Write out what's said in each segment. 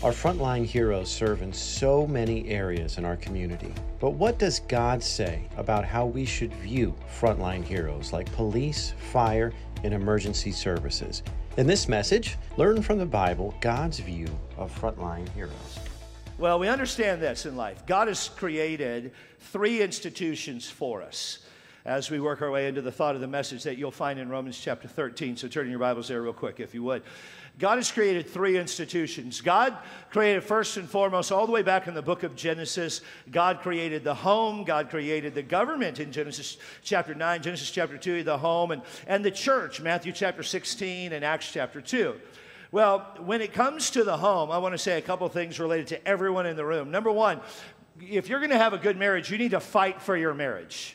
Our frontline heroes serve in so many areas in our community. But what does God say about how we should view frontline heroes like police, fire, and emergency services? In this message, learn from the Bible God's view of frontline heroes. Well, we understand this in life. God has created three institutions for us as we work our way into the thought of the message that you'll find in Romans chapter 13. So turn your Bibles there real quick, if you would. God has created three institutions. God created first and foremost, all the way back in the book of Genesis, God created the home, God created the government in Genesis chapter 9, Genesis chapter 2, the home, and the church, Matthew chapter 16 and Acts chapter 2. Well, when it comes to the home, I want to say a couple things related to everyone in the room. Number one, if you're going to have a good marriage, you need to fight for your marriage.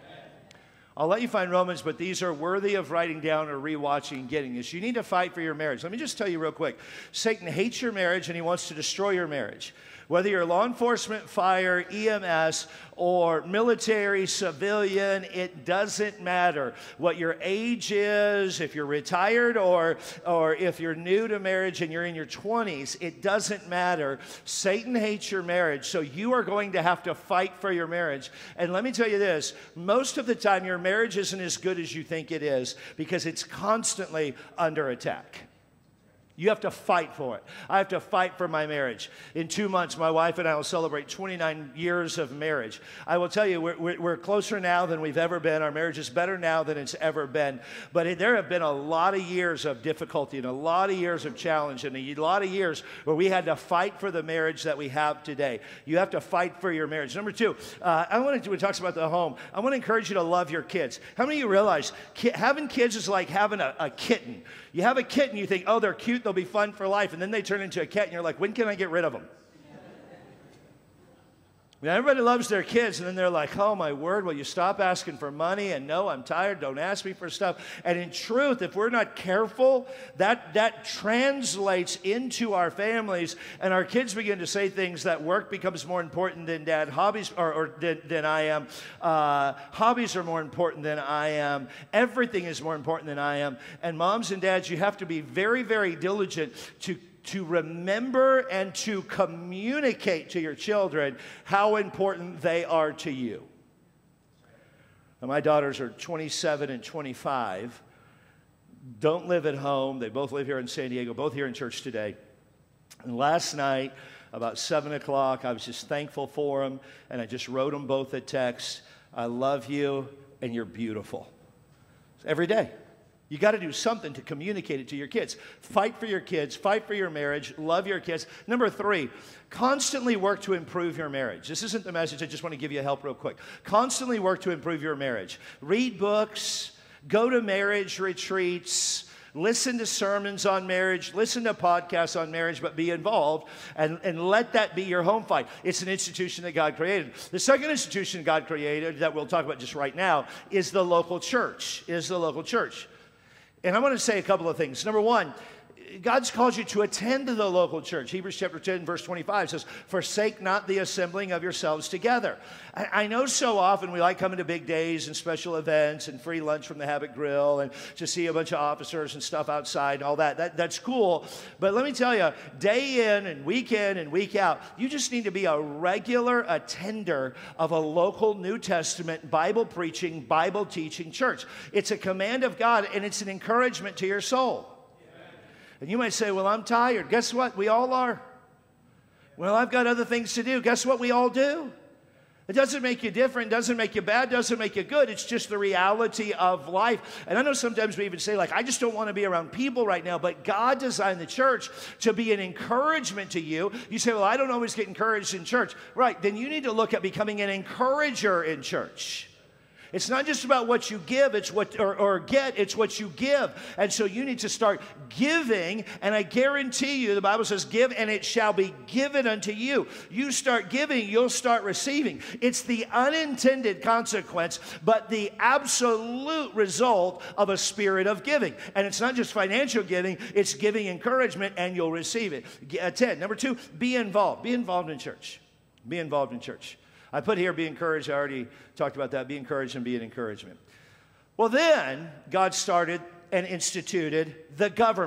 I'll let you find Romans, but these are worthy of writing down or rewatching and getting this. You need to fight for your marriage. Let me just tell you real quick. Satan hates your marriage and he wants to destroy your marriage. Whether you're law enforcement, fire, EMS, or military, civilian, it doesn't matter what your age is, if you're retired or if you're new to marriage and you're in your 20s, it doesn't matter. Satan hates your marriage, so you are going to have to fight for your marriage. And let me tell you this, most of the time your marriage isn't as good as you think it is because it's constantly under attack. You have to fight for it. I have to fight for my marriage. In 2 months, my wife and I will celebrate 29 years of marriage. I will tell you, we're closer now than we've ever been. Our marriage is better now than it's ever been. But there have been a lot of years of difficulty and a lot of years of challenge and a lot of years where we had to fight for the marriage that we have today. You have to fight for your marriage. Number two, when it talks about the home, I want to encourage you to love your kids. How many of you realize having kids is like having a kitten? You have a kitten, you think, oh, they're cute, they'll be fun for life, and then they turn into a cat, and you're like, when can I get rid of them? Now, everybody loves their kids, and then they're like, oh, my word, will you stop asking for money? And no, I'm tired, don't ask me for stuff. And in truth, if we're not careful, that translates into our families, and our kids begin to say things that work becomes more important than dad, hobbies than I am. Hobbies are more important than I am. Everything is more important than I am. And moms and dads, you have to be very, very diligent to remember and to communicate to your children how important they are to you. Now, my daughters are 27 and 25, don't live at home. They both live here in San Diego, both here in church today. And last night, about 7 o'clock, I was just thankful for them, and I just wrote them both a text. I love you, and you're beautiful. Every day. You got to do something to communicate it to your kids. Fight for your kids. Fight for your marriage. Love your kids. Number three, constantly work to improve your marriage. This isn't the message. I just want to give you help real quick. Constantly work to improve your marriage. Read books. Go to marriage retreats. Listen to sermons on marriage. Listen to podcasts on marriage, but be involved and let that be your home fight. It's an institution that God created. The second institution God created that we'll talk about just right now is the local church. And I want to say a couple of things. Number one, God's called you to attend to the local church. Hebrews chapter 10, verse 25 says, forsake not the assembling of yourselves together. I know so often we like coming to big days and special events and free lunch from the Habit Grill and to see a bunch of officers and stuff outside and all that. That's cool. But let me tell you, day in and week out, you just need to be a regular attender of a local New Testament Bible preaching, Bible teaching church. It's a command of God and it's an encouragement to your soul. And you might say, well, I'm tired. Guess what? We all are. Well, I've got other things to do. Guess what? We all do. It doesn't make you different, doesn't make you bad, doesn't make you good. It's just the reality of life. And I know sometimes we even say, like, I just don't want to be around people right now. But God designed the church to be an encouragement to you. You say, well, I don't always get encouraged in church. Right, then you need to look at becoming an encourager in church. It's not just about what you give, it's what it's what you give. And so you need to start giving, and I guarantee you, the Bible says, give and it shall be given unto you. You start giving, you'll start receiving. It's the unintended consequence, but the absolute result of a spirit of giving. And it's not just financial giving, it's giving encouragement, and you'll receive it. 10. Number 2, be involved. Be involved in church. Be involved in church. I put here, be encouraged. I already talked about that. Be encouraged and be an encouragement. Well, then God started and instituted the government.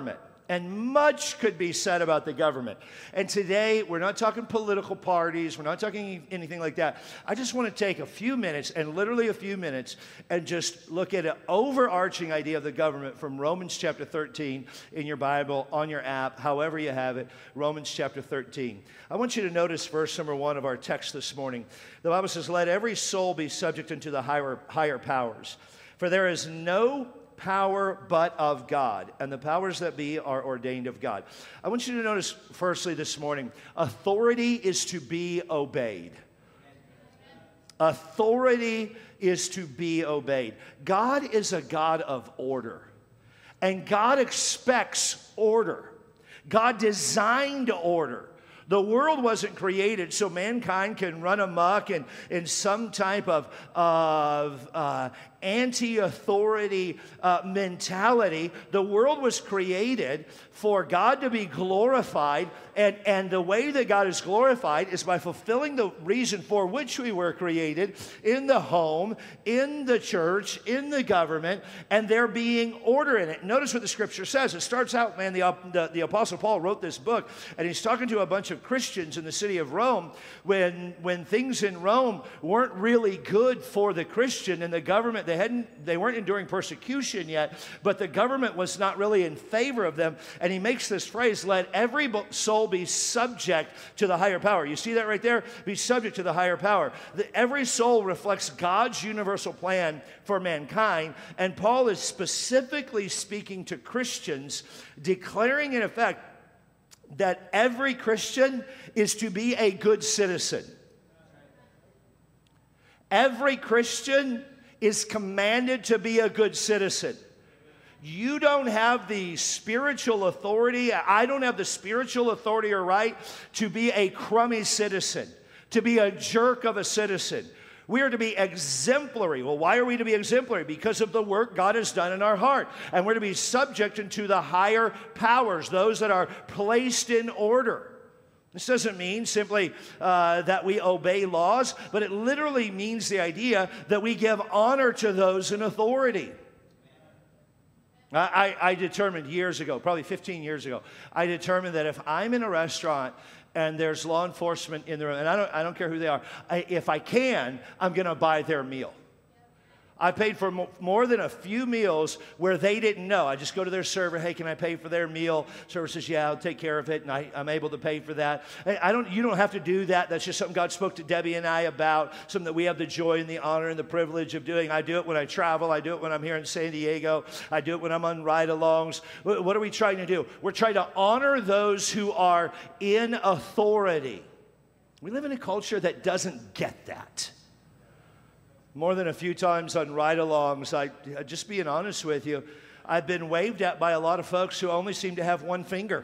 And much could be said about the government. And today, we're not talking political parties. We're not talking anything like that. I just want to take a few minutes, and literally a few minutes, and just look at an overarching idea of the government from Romans chapter 13 in your Bible, on your app, however you have it, Romans chapter 13. I want you to notice verse number 1 of our text this morning. The Bible says, "Let every soul be subject unto the higher powers. For there is no power but of God, and the powers that be are ordained of God." I want you to notice, firstly, this morning, authority is to be obeyed. Authority is to be obeyed. God is a God of order, and God expects order. God designed order. The world wasn't created so mankind can run amok in some type of anti-authority mentality. The world was created for God to be glorified, and the way that God is glorified is by fulfilling the reason for which we were created in the home, in the church, in the government, and there being order in it. Notice what the scripture says. It starts out, man, the Apostle Paul wrote this book, and he's talking to a bunch of Christians in the city of Rome when things in Rome weren't really good for the Christian and the government. They weren't enduring persecution yet, but the government was not really in favor of them. And he makes this phrase, "Let every soul be subject to the higher power." You see that right there? Be subject to the higher power. Every soul reflects God's universal plan for mankind. And Paul is specifically speaking to Christians, declaring in effect that every Christian is to be a good citizen. Every Christian is commanded to be a good citizen. You don't have the spiritual authority, I don't have the spiritual authority or right to be a crummy citizen, to be a jerk of a citizen. We are to be exemplary. Well, why are we to be exemplary? Because of the work God has done in our heart. And we're to be subject unto the higher powers, those that are placed in order. This doesn't mean simply that we obey laws, but it literally means the idea that we give honor to those in authority. I determined years ago, probably 15 years ago, I determined that if I'm in a restaurant and there's law enforcement in the room, and I don't care who they are, if I can, I'm going to buy their meal. I paid for more than a few meals where they didn't know. I just go to their server, "Hey, can I pay for their meal?" Server says, "Yeah, I'll take care of it," and I'm able to pay for that. You don't have to do that. That's just something God spoke to Debbie and I about, something that we have the joy and the honor and the privilege of doing. I do it when I travel. I do it when I'm here in San Diego. I do it when I'm on ride-alongs. What are we trying to do? We're trying to honor those who are in authority. We live in a culture that doesn't get that. More than a few times on ride-alongs, just being honest with you, I've been waved at by a lot of folks who only seem to have one finger.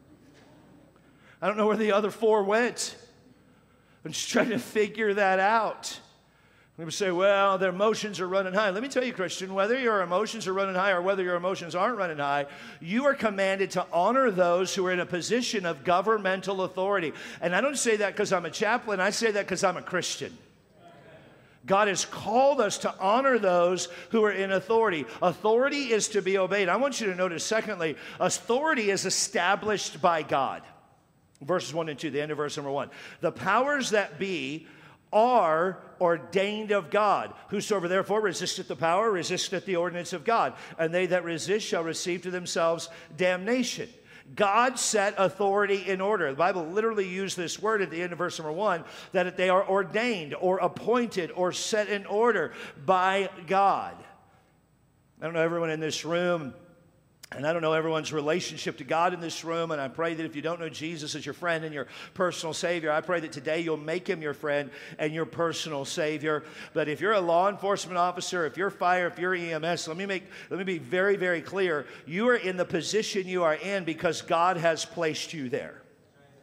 I don't know where the other four went. I'm just trying to figure that out. People say, "Well, their emotions are running high." Let me tell you, Christian, whether your emotions are running high or whether your emotions aren't running high, you are commanded to honor those who are in a position of governmental authority. And I don't say that because I'm a chaplain. I say that because I'm a Christian. God has called us to honor those who are in authority. Authority is to be obeyed. I want you to notice, secondly, authority is established by God. Verses 1 and 2, the end of verse number 1. "The powers that be are ordained of God. Whosoever therefore resisteth the power, resisteth the ordinance of God. And they that resist shall receive to themselves damnation." God set authority in order. The Bible literally used this word at the end of verse number 1, that they are ordained or appointed or set in order by God. I don't know everyone in this room, and I don't know everyone's relationship to God in this room, and I pray that if you don't know Jesus as your friend and your personal Savior, I pray that today you'll make Him your friend and your personal Savior. But if you're a law enforcement officer, if you're fire, if you're EMS, let me be very, very clear. You are in the position you are in because God has placed you there.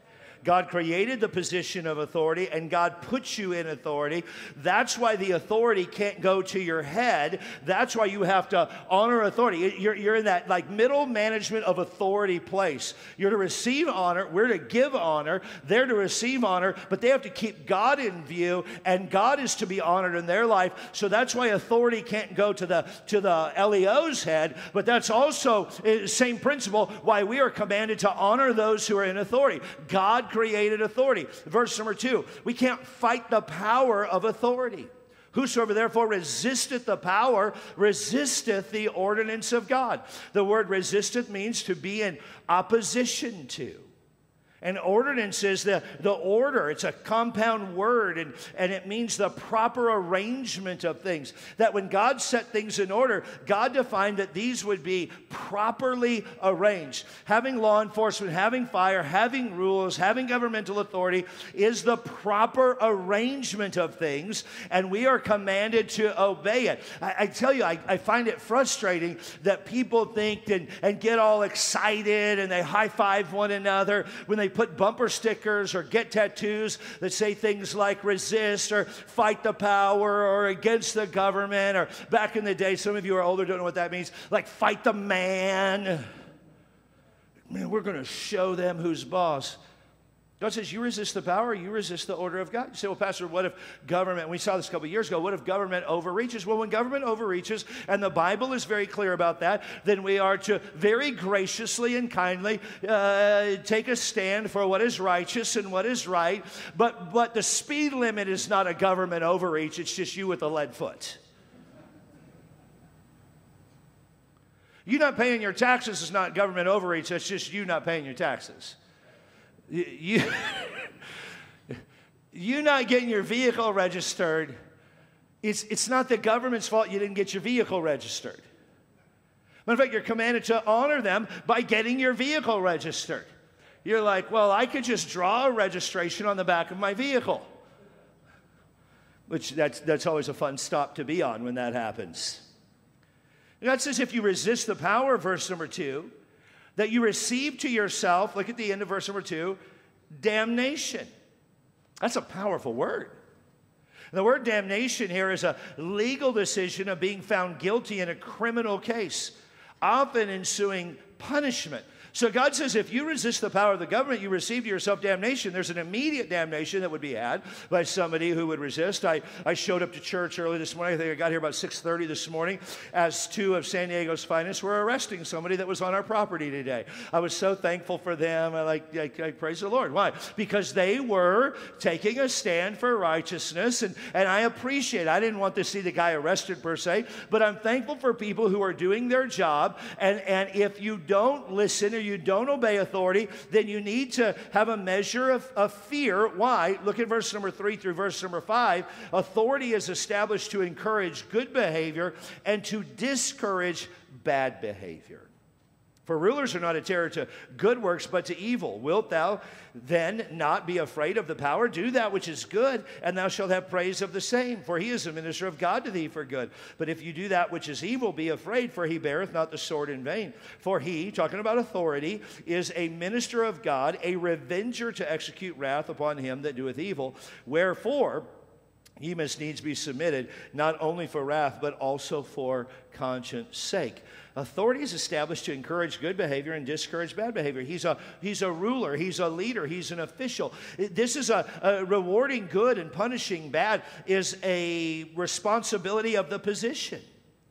God created the position of authority, and God puts you in authority. That's why the authority can't go to your head. That's why you have to honor authority. You're in that like middle management of authority place. You're to receive honor. We're to give honor. They're to receive honor, but they have to keep God in view, and God is to be honored in their life. So that's why authority can't go to the LEO's head, but that's also same principle why we are commanded to honor those who are in authority. God created authority. Verse number 2, we can't fight the power of authority. Whosoever therefore resisteth the power, resisteth the ordinance of God. The word resisteth means to be in opposition to. An ordinance is the order. It's a compound word, and it means the proper arrangement of things. That when God set things in order, God defined that these would be properly arranged. Having law enforcement, having fire, having rules, having governmental authority is the proper arrangement of things, and we are commanded to obey it. I tell you, I find it frustrating that people think and get all excited and they high-five one another when they put bumper stickers or get tattoos that say things like resist or fight the power or against the government, or back in the day, some of you are older, don't know what that means, like fight the man. Man, we're going to show them who's boss. God says you resist the power, you resist the order of God. You say, well, Pastor, what if government, we saw this a couple of years ago, what if government overreaches? Well, when government overreaches, and the Bible is very clear about that, then we are to very graciously and kindly take a stand for what is righteous and what is right. But the speed limit is not a government overreach, it's just you with a lead foot. You not paying your taxes is not government overreach, that's just you not paying your taxes. You not getting your vehicle registered, it's not the government's fault you didn't get your vehicle registered. Matter of fact, you're commanded to honor them by getting your vehicle registered. You're like, well, I could just draw a registration on the back of my vehicle. Which that's always a fun stop to be on when that happens. God says if you resist the power, verse number 2, that you receive to yourself, look at the end of verse number 2, damnation. That's a powerful word. The word damnation here is a legal decision of being found guilty in a criminal case, often ensuing punishment. So God says if you resist the power of the government, you receive to yourself damnation. There's an immediate damnation that would be had by somebody who would resist. I showed up to church early this morning. I think I got here about 6:30 this morning as 2 of San Diego's finest were arresting somebody that was on our property today. I was so thankful for them. I praise the Lord. Why? Because they were taking a stand for righteousness, and I appreciate it. I didn't want to see the guy arrested per se, but I'm thankful for people who are doing their job, and if you don't listen or you don't obey authority, then you need to have a measure of fear. Why? Look at verse number 3 through verse number 5. Authority is established to encourage good behavior and to discourage bad behavior. For rulers are not a terror to good works, but to evil. Wilt thou then not be afraid of the power? Do that which is good, and thou shalt have praise of the same. For he is a minister of God to thee for good. But if you do that which is evil, be afraid, for he beareth not the sword in vain. For he, talking about authority, is a minister of God, a revenger to execute wrath upon him that doeth evil. Wherefore, he must needs be submitted, not only for wrath, but also for conscience sake. Authority is established to encourage good behavior and discourage bad behavior. He's a ruler. He's a leader. He's an official. This is a rewarding good and punishing bad is a responsibility of the position.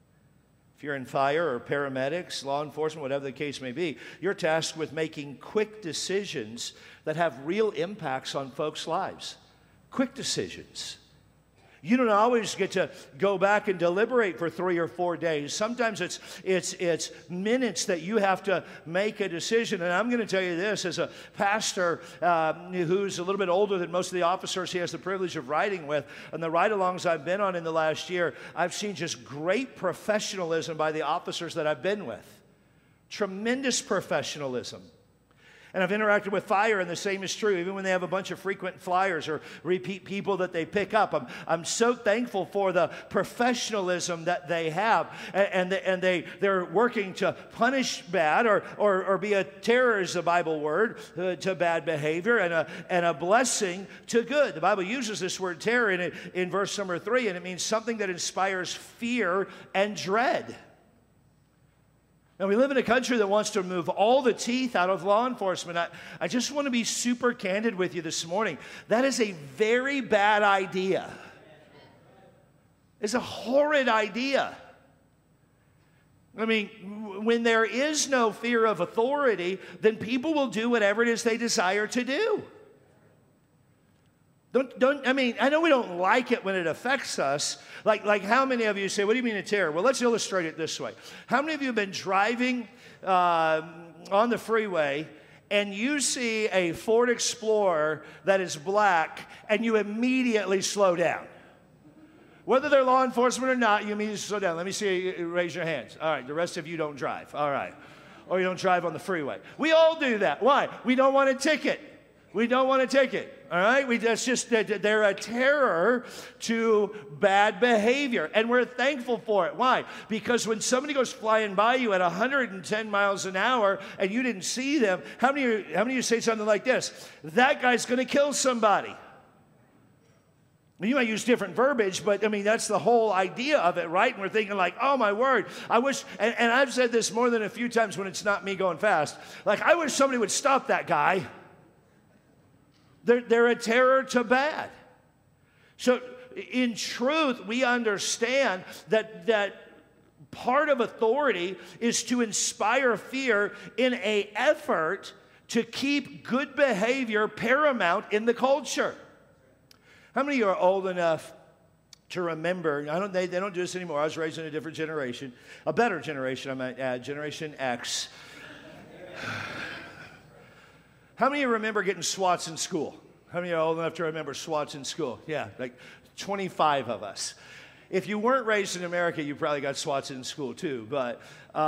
If you're in fire or paramedics, law enforcement, whatever the case may be, you're tasked with making quick decisions that have real impacts on folks' lives. Quick decisions. You don't always get to go back and deliberate for 3 or 4 days. Sometimes it's minutes that you have to make a decision. And I'm going to tell you this, as a pastor who's a little bit older than most of the officers he has the privilege of riding with, and the ride-alongs I've been on in the last year, I've seen just great professionalism by the officers that I've been with. Tremendous professionalism. And I've interacted with fire, and the same is true, even when they have a bunch of frequent flyers or repeat people that they pick up. I'm so thankful for the professionalism that they have, and they're working to punish bad or be a terror, is the Bible word, to bad behavior, and a blessing to good. The Bible uses this word terror in verse number 3, and it means something that inspires fear and dread. Now, we live in a country that wants to remove all the teeth out of law enforcement. I just want to be super candid with you this morning. That is a very bad idea. It's a horrid idea. I mean, when there is no fear of authority, then people will do whatever it is they desire to do. I mean, I know we don't like it when it affects us. Like how many of you say, what do you mean a terror? Well, let's illustrate it this way. How many of you have been driving on the freeway and you see a Ford Explorer that is black and you immediately slow down? Whether they're law enforcement or not, you immediately slow down. Let me see you raise your hands. All right, the rest of you don't drive. All right. Or you don't drive on the freeway. We all do that. Why? We don't want a ticket. We don't want a ticket. All right? That's just, they're a terror to bad behavior. And we're thankful for it. Why? Because when somebody goes flying by you at 110 miles an hour and you didn't see them, how many of you say something like this? That guy's going to kill somebody. You might use different verbiage, but I mean, that's the whole idea of it, right? And we're thinking like, oh my word, I wish, and I've said this more than a few times when it's not me going fast, like I wish somebody would stop that guy. They're a terror to bad. So in truth, we understand that part of authority is to inspire fear in an effort to keep good behavior paramount in the culture. How many of you are old enough to remember? They don't do this anymore. I was raised in a different generation, a better generation, I might add, Generation X. How many of you remember getting swats in school? How many are old enough to remember swats in school? Yeah, like 25 of us. If you weren't raised in America, you probably got swats in school too. But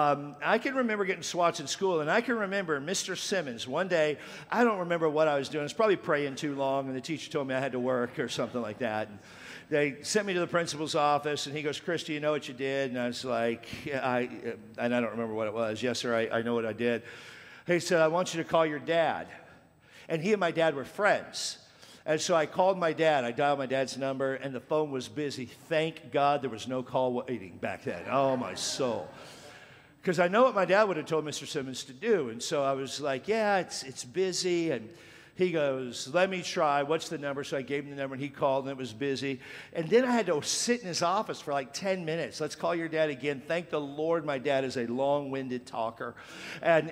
I can remember getting swats in school, and I can remember Mr. Simmons. One day, I don't remember what I was doing. I was probably praying too long, and the teacher told me I had to work or something like that. And they sent me to the principal's office, and he goes, "Chris, do you know what you did?" And I was like, yeah, and I don't remember what it was. Yes, sir, I know what I did. He said, "I want you to call your dad." And he and my dad were friends. And so I called my dad. I dialed my dad's number, and the phone was busy. Thank God there was no call waiting back then. Oh, my soul. Because I know what my dad would have told Mr. Simmons to do. And so I was like, yeah, it's busy. And he goes, let me try. What's the number? So I gave him the number, and he called, and it was busy. And then I had to sit in his office for like 10 minutes. Let's call your dad again. Thank the Lord my dad is a long-winded talker. And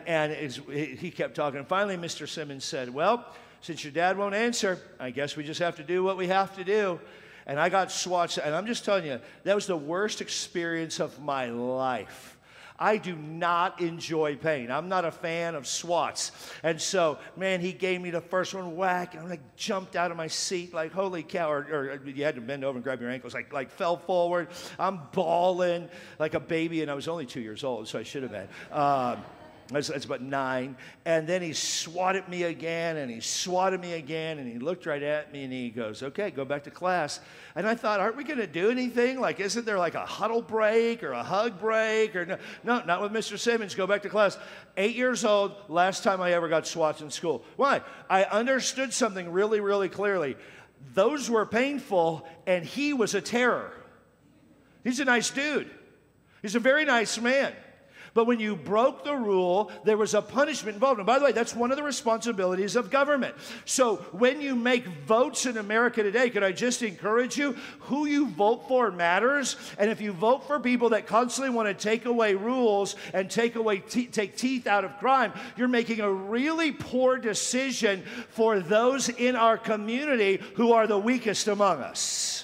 he kept talking. And finally, Mr. Simmons said, well, since your dad won't answer, I guess we just have to do what we have to do. And I got swats. And I'm just telling you, that was the worst experience of my life. I do not enjoy pain. I'm not a fan of swats. And so, man, he gave me the first one, whack, and I like jumped out of my seat like, holy cow, or you had to bend over and grab your ankles, like fell forward. I'm bawling like a baby, and I was only 2 years old, so I should have been. That's about 9. And then he swatted me again, and he swatted me again, and he looked right at me, and he goes, okay, go back to class. And I thought, aren't we going to do anything? Like, isn't there like a huddle break or a hug break? Or no, not with Mr. Simmons. Go back to class. 8 years old, last time I ever got swats in school. Why? I understood something really, really clearly. Those were painful, and he was a terror. He's a nice dude. He's a very nice man. But when you broke the rule, there was a punishment involved. And by the way, that's one of the responsibilities of government. So when you make votes in America today, could I just encourage you, who you vote for matters. And if you vote for people that constantly want to take away rules and take teeth out of crime, you're making a really poor decision for those in our community who are the weakest among us.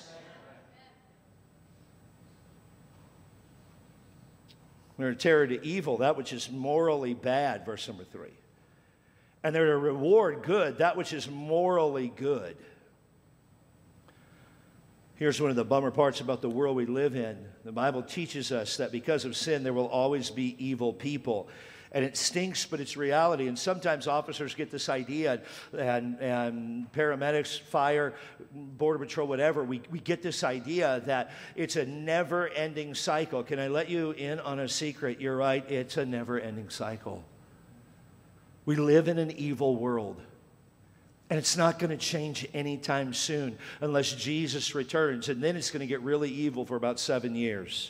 They're a terror to evil, that which is morally bad, verse number 3. And they're to reward good, that which is morally good. Here's one of the bummer parts about the world we live in. The Bible teaches us that because of sin, there will always be evil people. And it stinks, but it's reality. And sometimes officers get this idea, and paramedics, fire, Border Patrol, whatever, we get this idea that it's a never-ending cycle. Can I let you in on a secret? You're right, it's a never-ending cycle. We live in an evil world. And it's not going to change anytime soon unless Jesus returns. And then it's going to get really evil for about 7 years.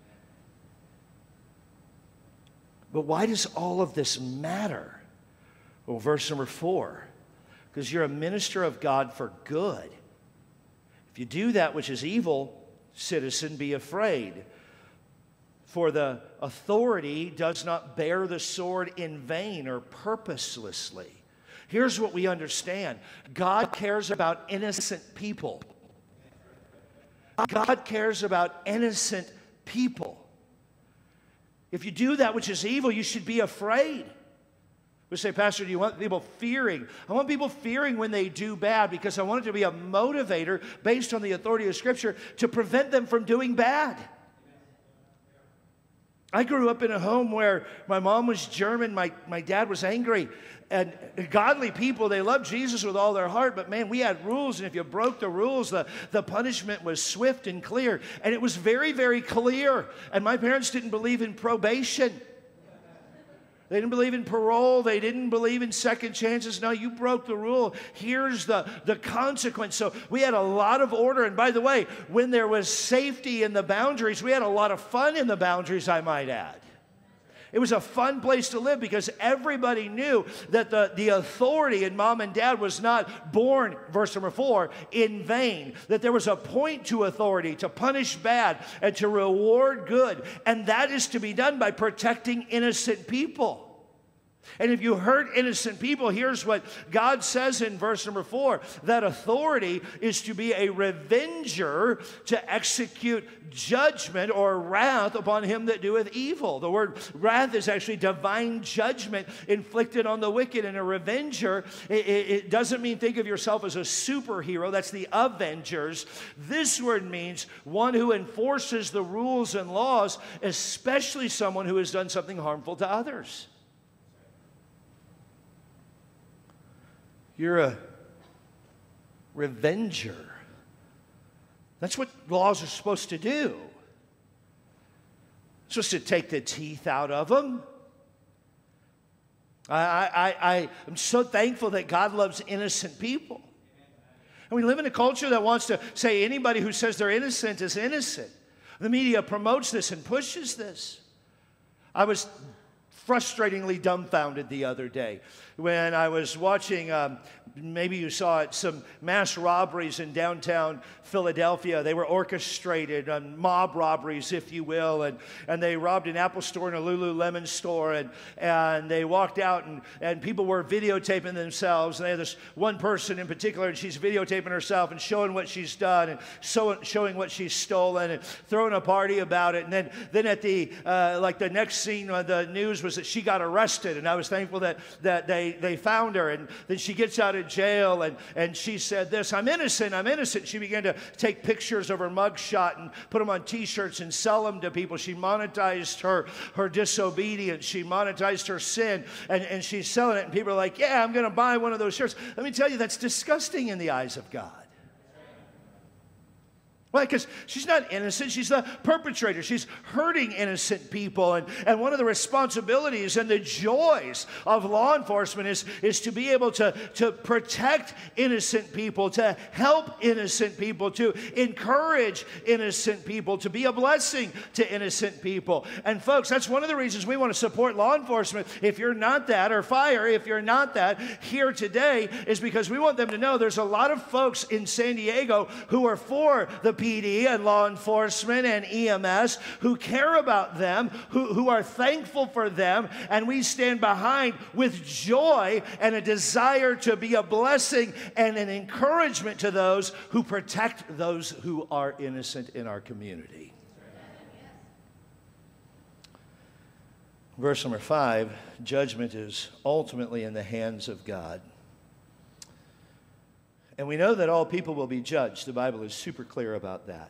But why does all of this matter? Well, verse number 4. Because you're a minister of God for good. If you do that which is evil, citizen, be afraid. For the authority does not bear the sword in vain or purposelessly. Here's what we understand. God cares about innocent people. God cares about innocent people. If you do that which is evil, you should be afraid. We say, Pastor, do you want people fearing? I want people fearing when they do bad because I want it to be a motivator based on the authority of Scripture to prevent them from doing bad. I grew up in a home where my mom was German, my dad was angry. And godly people, they loved Jesus with all their heart, but man, we had rules, and if you broke the rules, the punishment was swift and clear. And it was very, very clear. And my parents didn't believe in probation. They didn't believe in parole. They didn't believe in second chances. No, you broke the rule. Here's the consequence. So we had a lot of order. And by the way, when there was safety in the boundaries, we had a lot of fun in the boundaries, I might add. It was a fun place to live because everybody knew that the authority in mom and dad was not born, verse number 4, in vain. That there was a point to authority, to punish bad and to reward good. And that is to be done by protecting innocent people. And if you hurt innocent people, here's what God says in verse number 4, that authority is to be a revenger to execute judgment or wrath upon him that doeth evil. The word wrath is actually divine judgment inflicted on the wicked. And a revenger, it doesn't mean think of yourself as a superhero. That's the Avengers. This word means one who enforces the rules and laws, especially someone who has done something harmful to others. You're a revenger. That's what laws are supposed to do. It's supposed to take the teeth out of them. I'm so thankful that God loves innocent people. And we live in a culture that wants to say anybody who says they're innocent is innocent. The media promotes this and pushes this. I was frustratingly dumbfounded the other day when I was watching, maybe you saw it, some mass robberies in downtown Philadelphia. They were orchestrated, mob robberies, if you will, and they robbed an Apple store and a Lululemon store, and they walked out, and people were videotaping themselves, and they had this one person in particular, and she's videotaping herself and showing what she's done, and showing what she's stolen, and throwing a party about it, and then at the next scene, the news was that she got arrested, and I was thankful that they found her, and then she gets out of jail, and she said this, I'm innocent. She began to take pictures of her mugshot and put them on t-shirts and sell them to people. She monetized her disobedience. She monetized her sin, and she's selling it, and people are like, yeah, I'm going to buy one of those shirts. Let me tell you, that's disgusting in the eyes of God. Why? Because she's not innocent. She's the perpetrator. She's hurting innocent people. And one of the responsibilities and the joys of law enforcement is to be able to protect innocent people, to help innocent people, to encourage innocent people, to be a blessing to innocent people. And folks, that's one of the reasons we want to support law enforcement. If you're not that, or fire, if you're not that, here today is because we want them to know there's a lot of folks in San Diego who are for the PD and law enforcement and EMS, who care about them, who are thankful for them, and we stand behind with joy and a desire to be a blessing and an encouragement to those who protect those who are innocent in our community. Verse number 5, judgment is ultimately in the hands of God. And we know that all people will be judged. The Bible is super clear about that.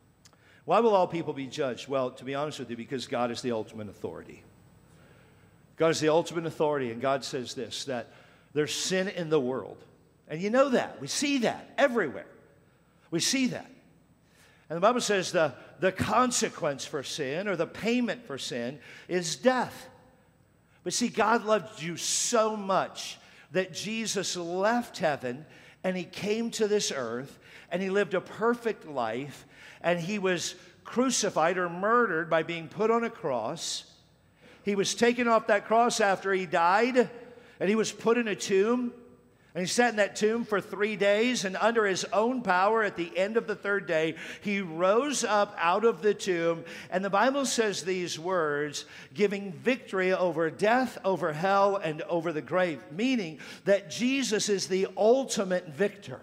Why will all people be judged? Well, to be honest with you, because God is the ultimate authority. God is the ultimate authority, and God says this, that there's sin in the world. And you know that. We see that everywhere. We see that. And the Bible says the consequence for sin, or the payment for sin, is death. But see, God loved you so much that Jesus left heaven and he came to this earth and he lived a perfect life, and he was crucified or murdered by being put on a cross. He was taken off that cross after he died, and he was put in a tomb. And he sat in that tomb for 3 days, and under his own power, at the end of the third day, he rose up out of the tomb. And the Bible says these words, giving victory over death, over hell, and over the grave, meaning that Jesus is the ultimate victor.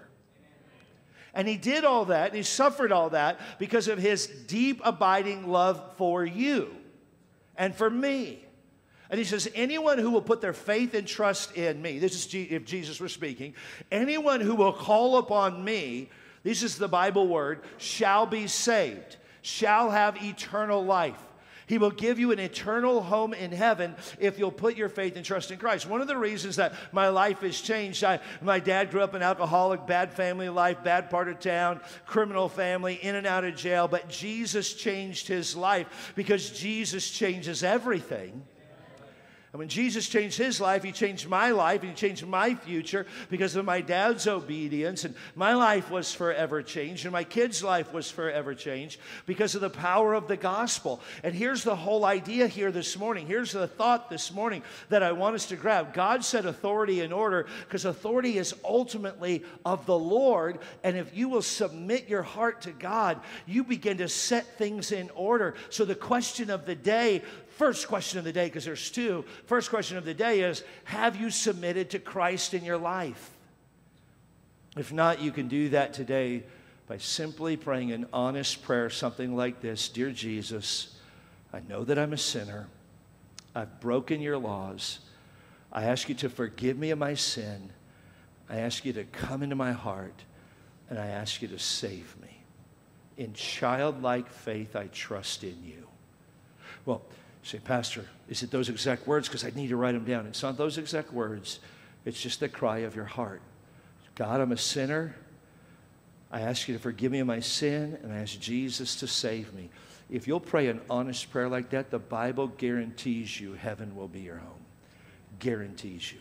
And he did all that, and he suffered all that because of his deep, abiding love for you and for me. And he says, anyone who will put their faith and trust in me, this is if Jesus were speaking, anyone who will call upon me, this is the Bible word, shall be saved, shall have eternal life. He will give you an eternal home in heaven if you'll put your faith and trust in Christ. One of the reasons that my life has changed, my dad grew up an alcoholic, bad family life, bad part of town, criminal family, in and out of jail, but Jesus changed his life because Jesus changes everything. And when Jesus changed his life, he changed my life, and he changed my future because of my dad's obedience. And my life was forever changed, and my kid's life was forever changed because of the power of the gospel. And here's the whole idea here this morning. Here's the thought this morning that I want us to grab. God set authority in order because authority is ultimately of the Lord. And if you will submit your heart to God, you begin to set things in order. So the question of the day, first question of the day, because there's two. First question of the day is, have you submitted to Christ in your life? If not, you can do that today by simply praying an honest prayer, something like this. Dear Jesus, I know that I'm a sinner. I've broken your laws. I ask you to forgive me of my sin. I ask you to come into my heart, and I ask you to save me. In childlike faith, I trust in you. Well, say, Pastor, is it those exact words? Because I need to write them down. It's not those exact words. It's just the cry of your heart. God, I'm a sinner. I ask you to forgive me of my sin, and I ask Jesus to save me. If you'll pray an honest prayer like that, the Bible guarantees you heaven will be your home. Guarantees you.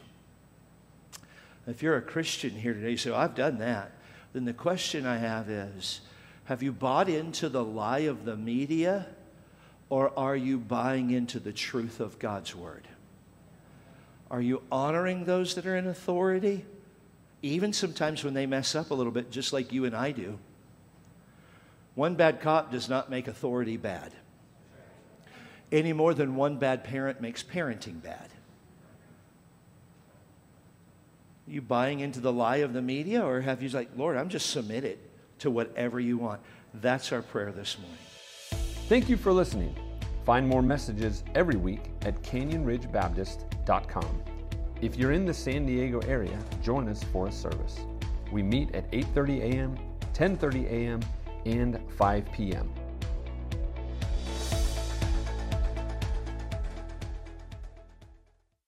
If you're a Christian here today, you say, I've done that. Then the question I have is, have you bought into the lie of the media? Or are you buying into the truth of God's word? Are you honoring those that are in authority? Even sometimes when they mess up a little bit, just like you and I do. One bad cop does not make authority bad. Any more than one bad parent makes parenting bad. Are you buying into the lie of the media? Or have you like, Lord, I'm just submitted to whatever you want? That's our prayer this morning. Thank you for listening. Find more messages every week at canyonridgebaptist.com. If you're in the San Diego area, join us for a service. We meet at 8:30 a.m., 10:30 a.m., and 5 p.m.